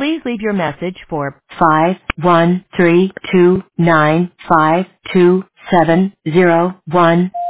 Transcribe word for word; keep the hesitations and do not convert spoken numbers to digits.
Please leave your message for five one three two nine five two seven zero one.